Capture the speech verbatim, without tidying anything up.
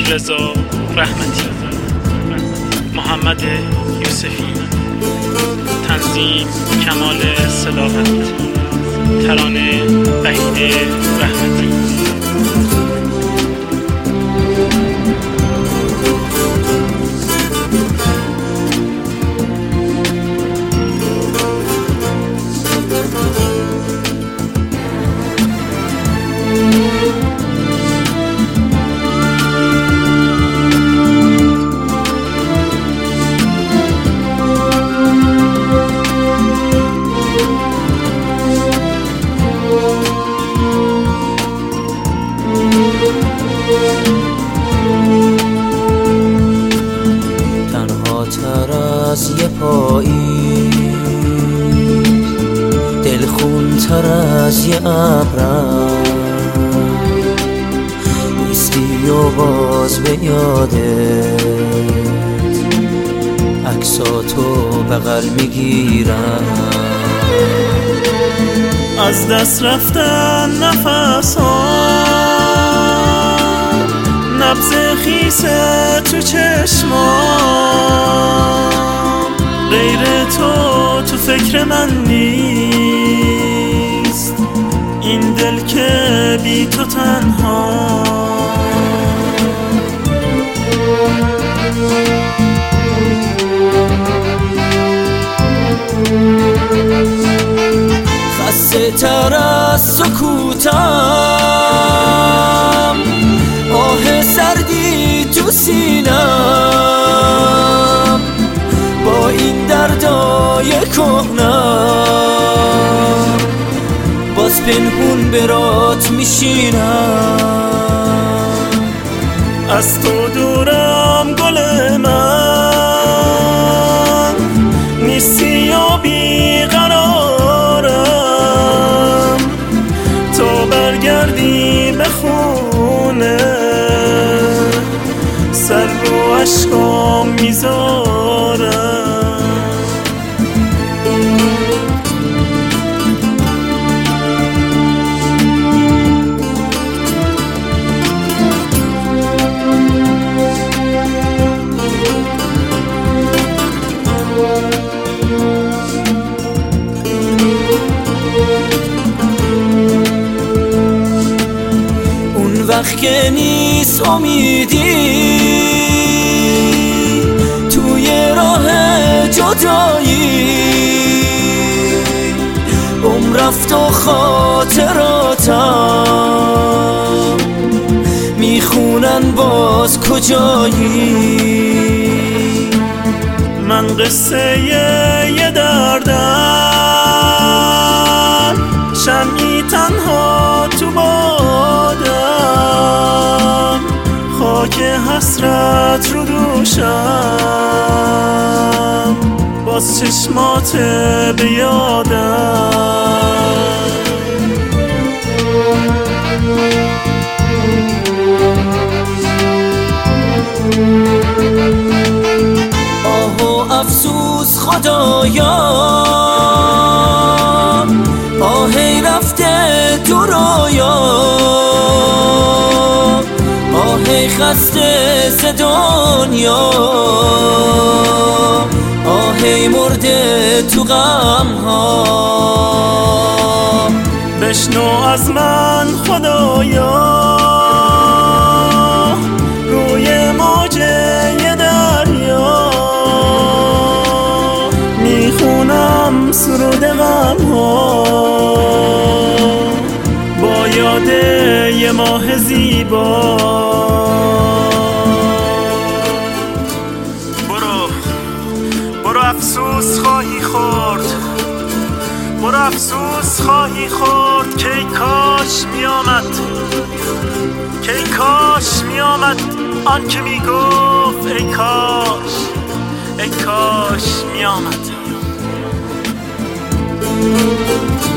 رضا رحمتی، محمد یوسفی، تنظیم کمال صداقت، ترانه وحید رحمتی. تنها تر از یه پایی، دلخون تر از یه ابرم، نیستی و باز به یادت عکساتو بغل میگیرم. از دست رفتن نفسام، نبض خیسه تو چشمام، غیر تو تو فکر من نیست، این دل که بی تو تنها. خسته تر از سکوتم، آه سردی تو سینم، با این دردای کهنم باز پنهون برات میشینم. از تو دورم گل من، نیستی و بیقرارم، تا برگردی به خونه سر رو عشقام میذارم. اون وقت که نیست امیدی توی راه جدایی، عمر رفت و خاطراتم میخونن باز کجایی. من قصه یه دردم، شمعی تنها تو بادم، خاک حسرت رو دوشم، باز چشمات به یادم. آه و افسوس خدایا، آهی رفته تو رویا، آهی خسته ز دنیا، آهی مرده تو غم ها. بشنو از من خدایا، روی موج یه دریا میخونم سرود غم ها، با یاد یه ماه زیبا. برو برو افسوس خواهی خورد، برو افسوس خواهی خورد که ای کاش می آمد، که ای کاش می آمد آن که می گفت ای کاش، ای کاش می آمد.